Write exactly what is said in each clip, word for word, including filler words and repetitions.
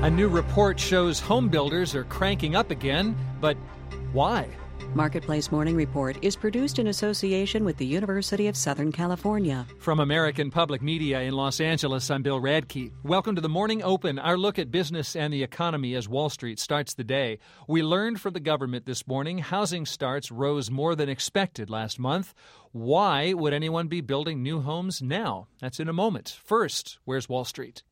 A new report shows home builders are cranking up again, but why? Marketplace Morning Report is produced in association with the University of Southern California. From American Public Media in Los Angeles, I'm Bill Radke. Welcome to the Morning Open, our look at business and the economy as Wall Street starts the day. We learned from the government this morning housing starts rose more than expected last month. Why would anyone be building new homes now? That's in a moment. First, where's Wall Street?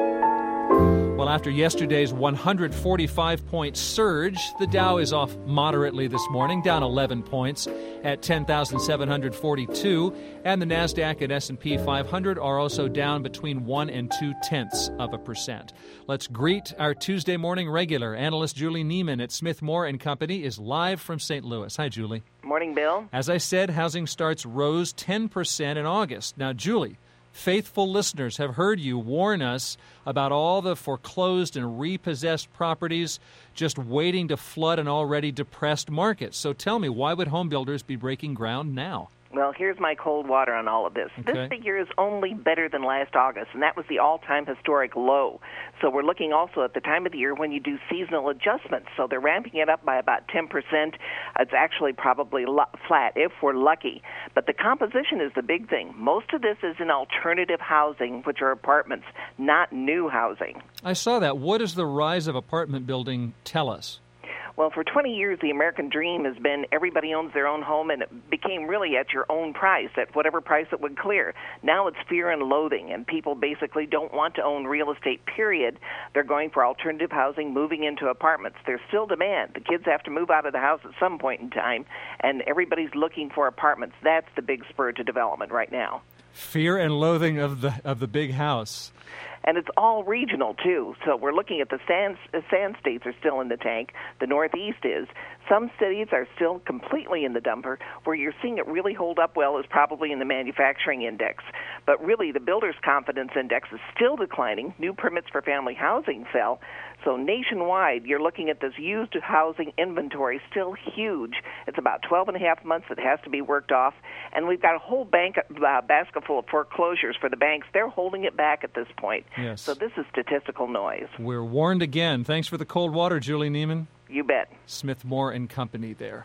Well, after yesterday's one hundred forty-five point surge, the Dow is off moderately this morning, down eleven points at ten thousand seven hundred forty-two, and the NASDAQ and S and P five hundred are also down between one and two tenths of a percent. Let's greet our Tuesday morning regular. Analyst Julie Neiman at Smith Moore and Company is live from Saint Louis. Hi, Julie. Morning, Bill. As I said, housing starts rose ten percent in August. Now, Julie, faithful listeners have heard you warn us about all the foreclosed and repossessed properties just waiting to flood an already depressed market. So tell me, why would home builders be breaking ground now? Well, here's my cold water on all of this. Okay. This figure is only better than last August, and that was the all-time historic low. So we're looking also at the time of the year when you do seasonal adjustments. So they're ramping it up by about ten percent. It's actually probably lo- flat if we're lucky. But the composition is the big thing. Most of this is in alternative housing, which are apartments, not new housing. I saw that. What does the rise of apartment building tell us? Well, for twenty years, the American dream has been everybody owns their own home, and it became really at your own price, at whatever price it would clear. Now it's fear and loathing, and people basically don't want to own real estate, period. They're going for alternative housing, moving into apartments. There's still demand. The kids have to move out of the house at some point in time, and everybody's looking for apartments. That's the big spur to development right now. Fear and loathing of the of the big house. And it's all regional, too. So we're looking at the sand, sand states are still in the tank. The Northeast is. Some cities are still completely in the dumper. Where you're seeing it really hold up well is probably in the manufacturing index. But really, the builder's confidence index is still declining. New permits for family housing fell. So nationwide, you're looking at this used housing inventory still huge. It's about twelve and a half months that has to be worked off. And we've got a whole bank, uh, basket full of foreclosures for the banks. They're holding it back at this point. Yes. So this is statistical noise. We're warned again. Thanks for the cold water, Julie Neiman. You bet. Smith Moore and Company there.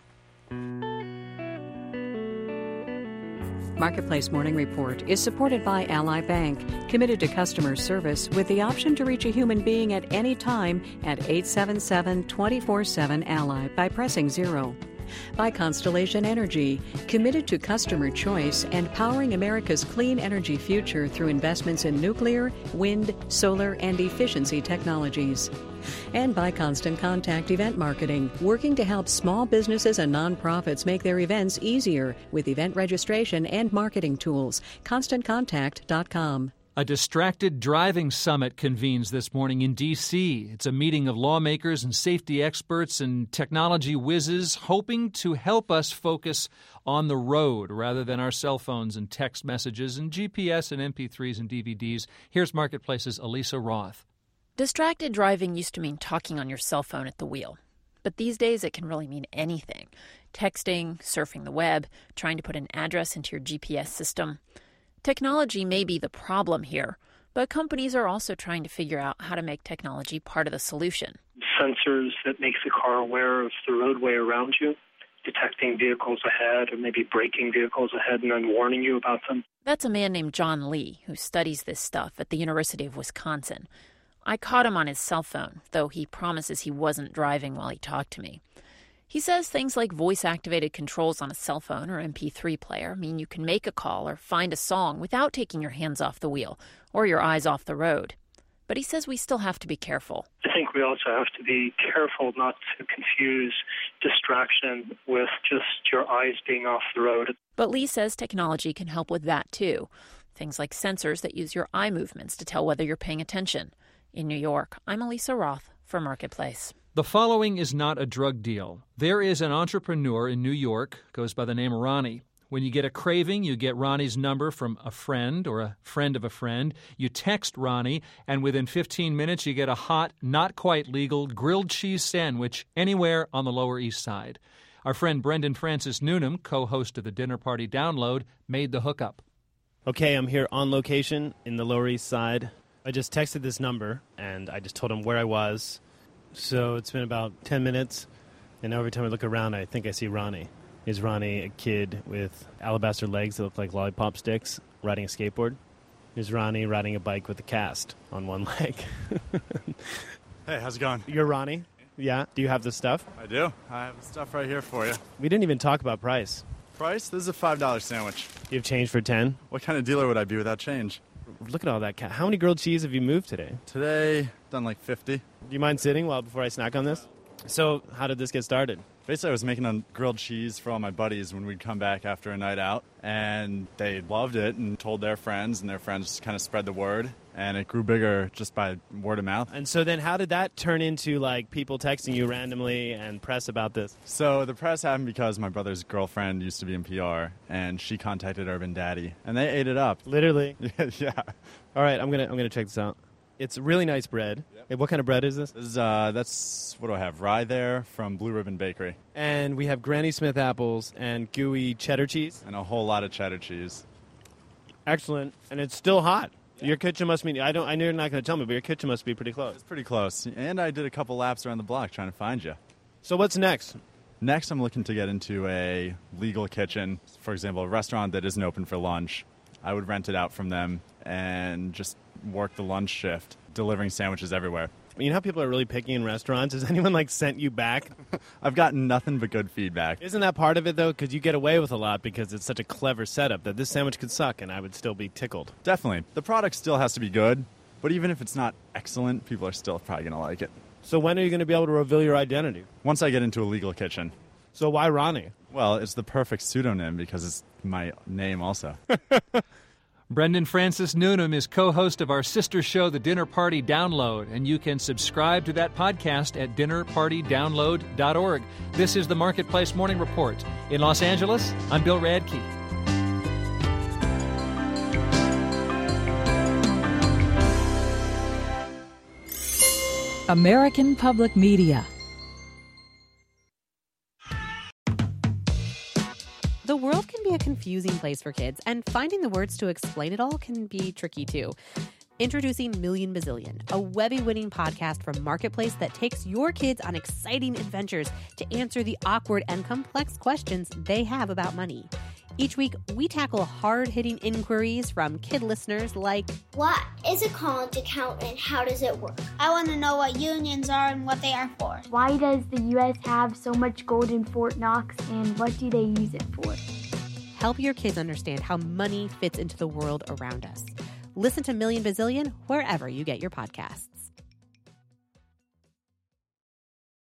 Marketplace Morning Report is supported by Ally Bank, committed to customer service with the option to reach a human being at any time at eight seven seven, two four seven, Ally by pressing zero. By Constellation Energy, committed to customer choice and powering America's clean energy future through investments in nuclear, wind, solar, and efficiency technologies. And by Constant Contact Event Marketing, working to help small businesses and nonprofits make their events easier with event registration and marketing tools. constant contact dot com. A distracted driving summit convenes this morning in D C It's a meeting of lawmakers and safety experts and technology whizzes hoping to help us focus on the road rather than our cell phones and text messages and G P S and M P threes and D V Ds. Here's Marketplace's Elisa Roth. Distracted driving used to mean talking on your cell phone at the wheel. But these days it can really mean anything. Texting, surfing the web, trying to put an address into your G P S system. Technology may be the problem here, but companies are also trying to figure out how to make technology part of the solution. Sensors that make the car aware of the roadway around you, detecting vehicles ahead or maybe braking vehicles ahead and then warning you about them. That's a man named John Lee who studies this stuff at the University of Wisconsin. I caught him on his cell phone, though he promises he wasn't driving while he talked to me. He says things like voice-activated controls on a cell phone or M P three player mean you can make a call or find a song without taking your hands off the wheel or your eyes off the road. But he says we still have to be careful. I think we also have to be careful not to confuse distraction with just your eyes being off the road. But Lee says technology can help with that, too. Things like sensors that use your eye movements to tell whether you're paying attention. In New York, I'm Elisa Roth for Marketplace. The following is not a drug deal. There is an entrepreneur in New York, goes by the name Ronnie. When you get a craving, you get Ronnie's number from a friend or a friend of a friend. You text Ronnie, and within fifteen minutes, you get a hot, not quite legal, grilled cheese sandwich anywhere on the Lower East Side. Our friend Brendan Francis Newnham, co-host of the Dinner Party Download, made the hookup. Okay, I'm here on location in the Lower East Side. I just texted this number, and I just told him where I was. So it's been about ten minutes, and now every time I look around, I think I see Ronnie. Is Ronnie a kid with alabaster legs that look like lollipop sticks riding a skateboard? Is Ronnie riding a bike with a cast on one leg? Hey, how's it going? You're Ronnie? Yeah? Do you have the stuff? I do. I have the stuff right here for you. We didn't even talk about price. Price? This is a five dollar sandwich. Do you have change for ten? What kind of dealer would I be without change? Look at all that. Ca- How many grilled cheese have you moved today? Today, done like fifty. Do you mind sitting while before I snack on this? So, how did this get started? Basically, I was making a grilled cheese for all my buddies when we'd come back after a night out, and they loved it and told their friends, and their friends kind of spread the word, and it grew bigger just by word of mouth. And so then how did that turn into, like, people texting you randomly and press about this? So the press happened because my brother's girlfriend used to be in P R, and she contacted Urban Daddy, and they ate it up. Literally? Yeah. yeah. All right, I'm gonna I'm gonna check this out. It's really nice bread. Yep. Hey, what kind of bread is this? This is, uh, that's, what do I have? Rye there from Blue Ribbon Bakery. And we have Granny Smith apples and gooey cheddar cheese. And a whole lot of cheddar cheese. Excellent. And it's still hot. Yeah. Your kitchen must be, I don't, I know you're not going to tell me, but your kitchen must be pretty close. It's pretty close. And I did a couple laps around the block trying to find you. So what's next? Next, I'm looking to get into a legal kitchen. For example, a restaurant that isn't open for lunch. I would rent it out from them and just work the lunch shift, delivering sandwiches everywhere. You know how people are really picky in restaurants? Has anyone, like, sent you back? I've gotten nothing but good feedback. Isn't that part of it, though? Because you get away with a lot because it's such a clever setup that this sandwich could suck and I would still be tickled. Definitely. The product still has to be good, but even if it's not excellent, people are still probably going to like it. So when are you going to be able to reveal your identity? Once I get into a legal kitchen. So why Ronnie? Well, it's the perfect pseudonym because it's my name also. Brendan Francis Noonan is co-host of our sister show, The Dinner Party Download, and you can subscribe to that podcast at dinner party download dot org. This is the Marketplace Morning Report. In Los Angeles, I'm Bill Radke. American Public Media. The world can be a confusing place for kids, and finding the words to explain it all can be tricky too. Introducing Million Bazillion, a Webby-winning podcast from Marketplace that takes your kids on exciting adventures to answer the awkward and complex questions they have about money. Each week, we tackle hard-hitting inquiries from kid listeners like, what is a college account and how does it work? I want to know what unions are and what they are for. Why does the U S have so much gold in Fort Knox and what do they use it for? Help your kids understand how money fits into the world around us. Listen to Million Bazillion wherever you get your podcasts.